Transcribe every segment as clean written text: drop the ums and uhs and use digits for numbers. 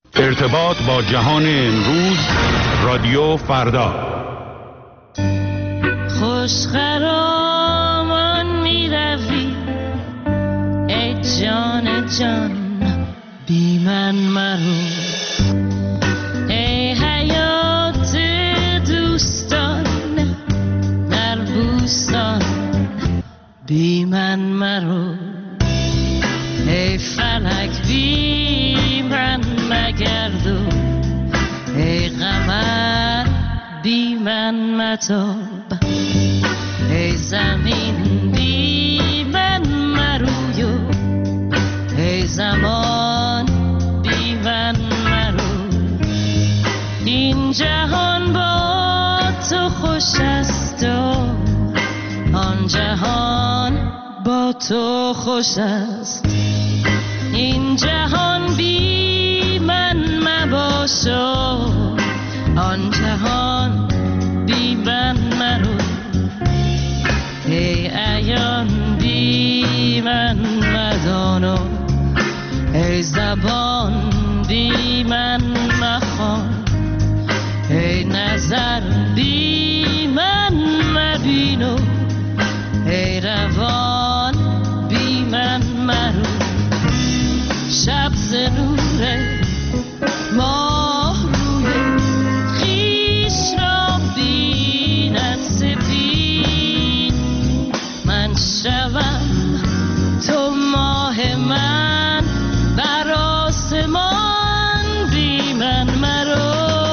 ارتباط با جهان امروز، رادیو فردا. خوشخرامان می روی ای جان جان، بی من مرو ای حیات دوستان در بوستان، بی من مرو ای فلک بی من مگردو، ای قمر بی من متاب، ای زمین بی من مرویو، ای زمان بی من مرو. این جهان با تو خوش است و آن جهان با تو خوش است. این جهان بی من مباش و آن جهان بی من مرو. ای عیان بی من مدان و ای زبان بی من مخوان، ای نظر بی من مبین و ای روان بی من مرو. شب ز نور ماه روی خویش را بیند سپید، من شوم تو ماه من بر آسمان بی من مرو.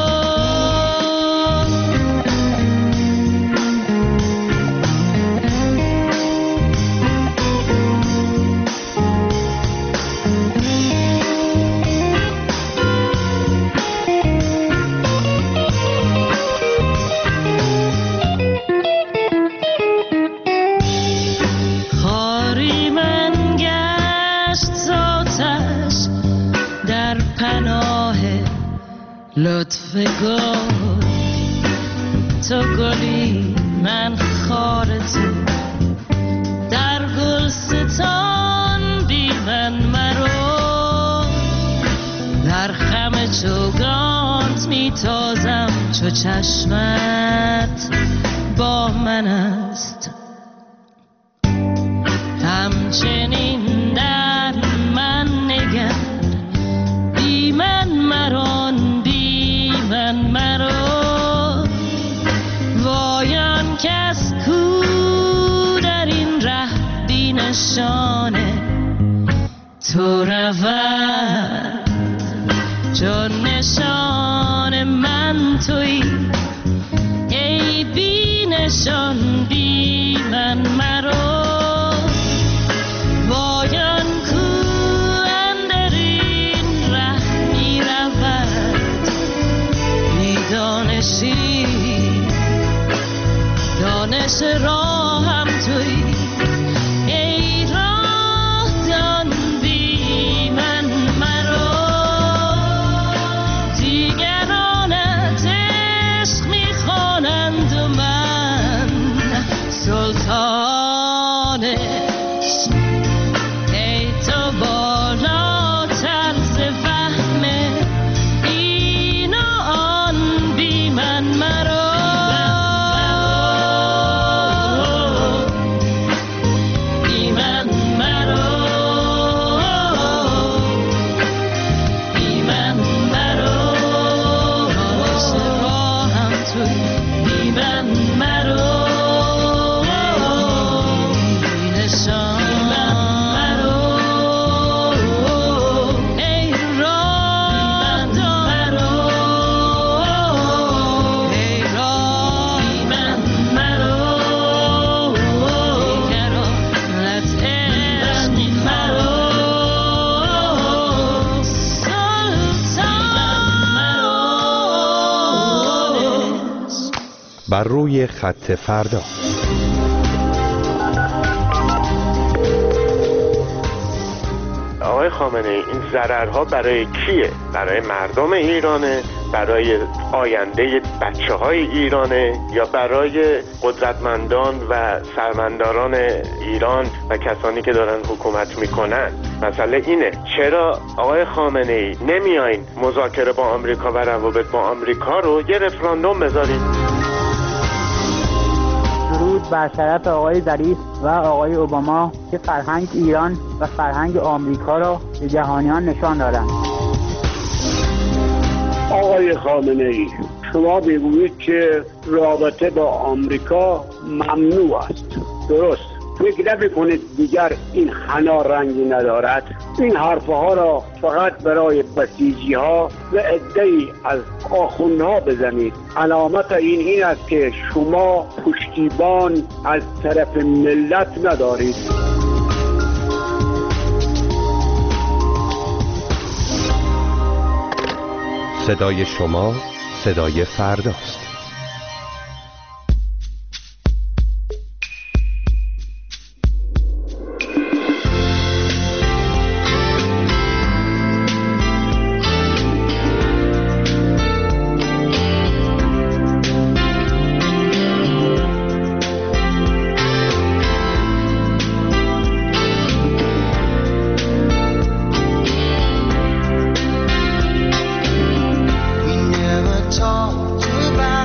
لطف گل تو گلی من خار تو، در گلستان بی من مرو. در خم چوگانت میتازم چو چشمت با من است، همچنین در من نگر بی من مران من مرو. وایان کس کو در این ره بی نشانه تو رود، چون نشان من تویی ای بی نشان بی من مرو. وایان کو اندر این ره می رود دانشی، دانش راه هم تویی ای راه دان بی من مرو. دیگرانت عشق میخوانند و من سلطان عشق، ای تو بالاتر ز فهم این و آن بی من مرو. بی من مرو، بی من مرو. دانش راهم توی بی من مرو. بی نشان بی من مرو. ای راه مرو، ای راه بی من مرو. دیگرانت عشق مرو سلطان. بر روی خط فردا. آقای خامنه‌ای، این ضررها برای کیه؟ برای مردم ایرانه، برای آینده بچه‌های ایرانه یا برای قدرتمندان و سرمنداران ایران و کسانی که دارن حکومت میکنن. مسئله اینه چرا آقای خامنه‌ای نمیایین مذاکره با آمریکا و روابط با آمریکا رو یه رفراندوم بذارید؟ درود بر شرف آقای ظریف و آقای اوباما که فرهنگ ایران و فرهنگ آمریکا را به جهانیان نشان دادند. آقای خامنه‌ای، شما میگویید که رابطه با آمریکا ممنوع است. درست. فکر نمی‌کنید دیگر این حنا رنگی ندارد؟ این حرفها را فقط برای بسیجی‌ها و عده‌ای از آخوندها بزنید. علامت این است که شما پشتیبان از طرف ملت ندارید. صدای شما صدای فرداست. Talked about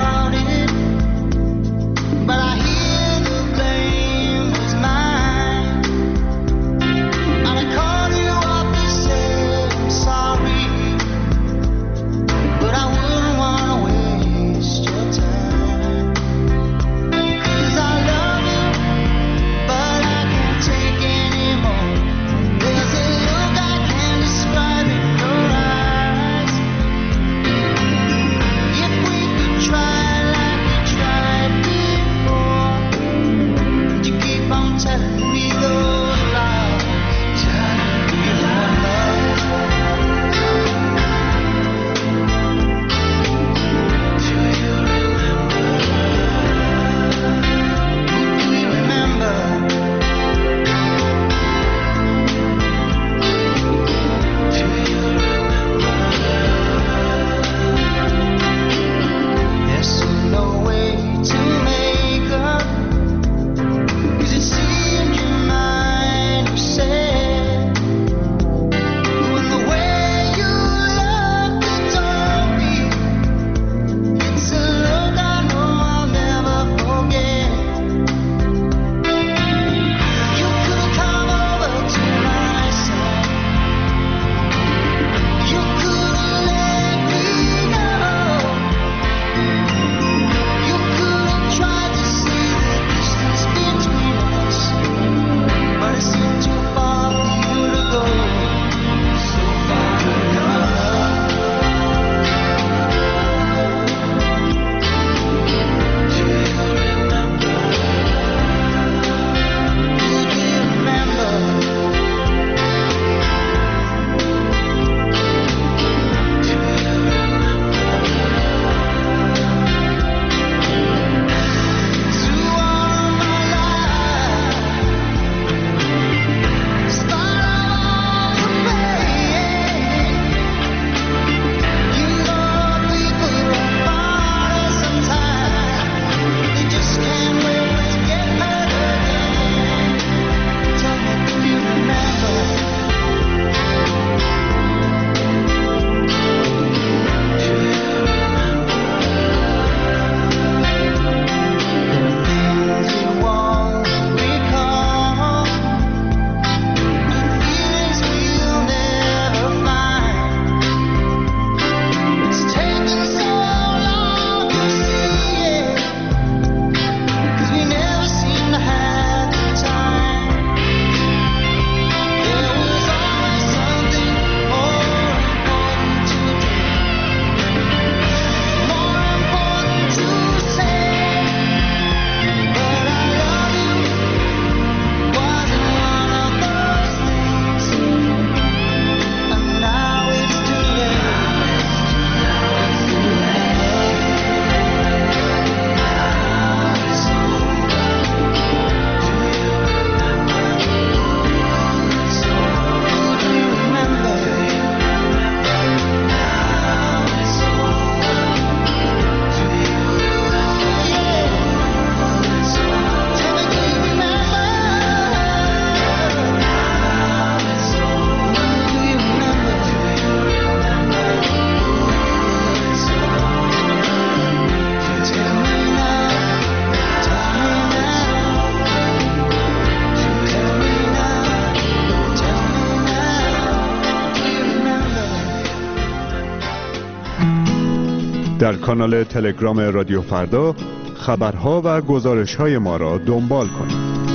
در کانال تلگرام رادیو فردا خبرها و گزارش‌های ما را دنبال کنید.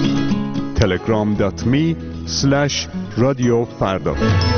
telegram.me/رادیو فردا.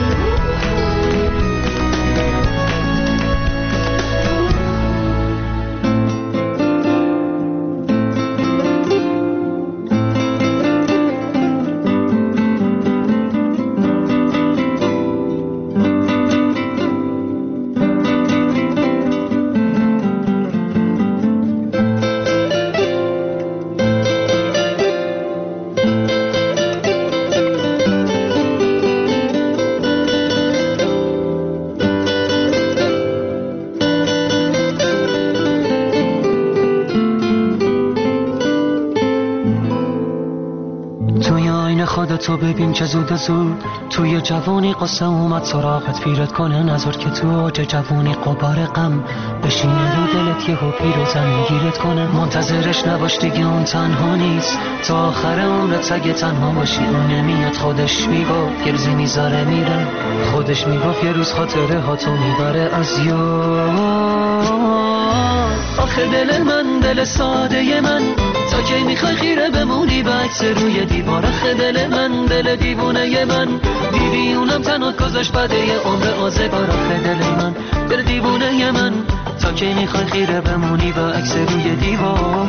تو ببین چه زود زود توی جوانی قصه اومد سراغت، پیرت کنه نظر که تو اوج جوانی قبار غم بشینه رو دلت یهو پیر و زمین گیرت کنه. منتظرش نباش دیگه اون تنها نیست، تا آخر عمرت سگه تنها باشی. اون نمیاد خودش میگفت یه روزی میذاره میره، خودش میگفت یه روز خاطره ها تو میبره از یاد. آخه دل من دل ساده من، تا کی میخوای خیره بمونی به عکس روی دیوار؟ آخه دل من دل دیوونه من، دیدی اونم تنها گذاشت بده یه عمر آزگار. آخه دل من دل دیوونه من، تا کی میخوای خیره بمونی به عکس روی دیوار؟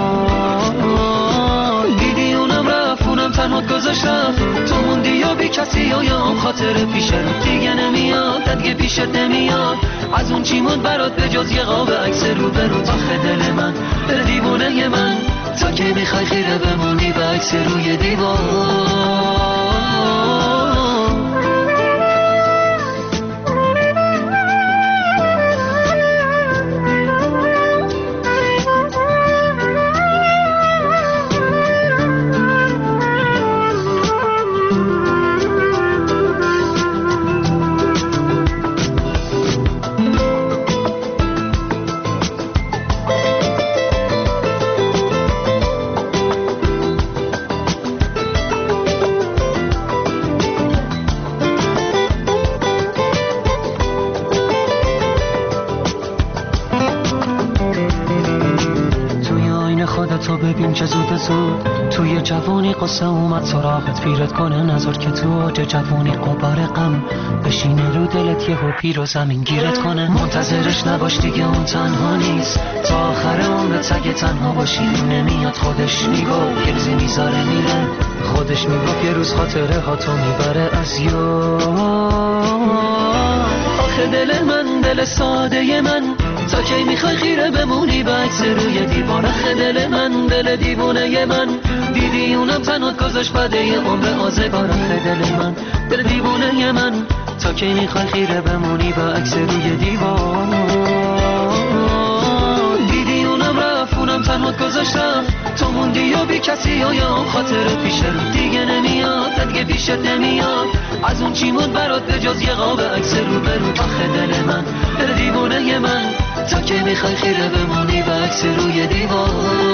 دیدی اونم رفت اونم تنها گذاشت رفت، تو موندی یا بی کسی و یا اون خاطر پیش رو دیگه نمیاد، دیگه پیشت نمیاد. از اون چی موند برات به جز یه قاب عکس رو به رو؟ آخه دل من دل دیوونه من، تا که میخوای خیره بمونی به عکس روی دیوار؟ تو ببین چه زود زود توی جوانی قصه اومد سراغت، پیرت کنه نظر که تو اوج جوانی قبار غم بشینه رو دلت یهو پیر و زمین گیرت کنه. منتظرش نباش دیگه اون تنها نیست، تا آخر عمرت سگه تنها باشی. نمیاد خودش میگفت یه روزی میذاره میره، خودش میگفت یه روز خاطره ها تو میبره از یاد. آخه دل من دل ساده من، تا کی میخوای خیره بمونی به عکس روی دیوار؟ آخه دل من دل دیوونه من، دیدی اونم تنها گذاشت بده یه عمر آزگار. آخه دل من دل دیوونه من، تا کی میخوای خیره بمونی به عکس روی دیوار؟ دیدی اونم رفت اونم تنها گذاشت رفت، تو موندی یا بی کسی و یا اون خاطر پیش رو دیگه نمیاد، دیگه پیشت نمیاد. از اون چی موند برات به جز یه قاب عکس رو به رو؟ آخه دل من دل دیوونه من، تا که میخوای خیره بمونی به عکس روی دیوار؟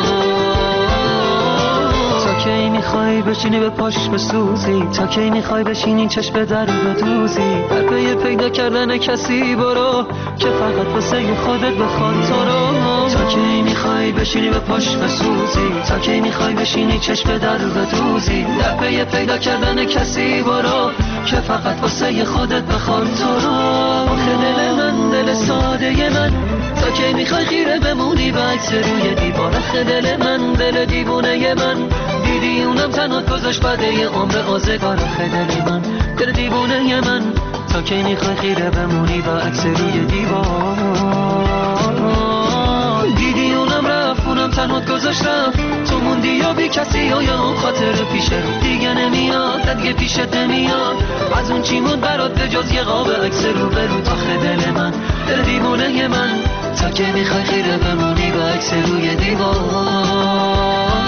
تا کی میخوای بشینی به پاش بسوزی؟ تا کی میخوای بشینی چشم در بدوزی؟ در پی پیدا کردن کسی برو که فقط واسه خودت بخواد تو رو. تا کی میخوای بشینی به پاش بسوزی؟ تا کی میخوای بشینی چشم در بدوزی؟ در پی پیدا کردن کسی برو که فقط واسه خودت بخواد تو رو. آخه دل من دل ساده من، تا کی میخوای خیره بمونی به عکس روی دیوار؟ آخه دل من دل دیوونه من، دیدی اونم تنها گذاشت بده یه عمر آزگار. آخه دل من دل دیوونه من، تا کی میخوای خیره بمونی به عکس روی دیوار؟ دیدی اونم رفت اونم تنها گذاشت رفت، تو موندی یا بی کسی و یا اون خاطر پیش رو دیگه نمیاد، دیگه پیشت نمیاد. از اون چی موند برات به جز یه قاب عکس رو به رو؟ آخه دل من دل دیوونه من، تا کی میخوای خیره بمونی به عکس روی دیوار؟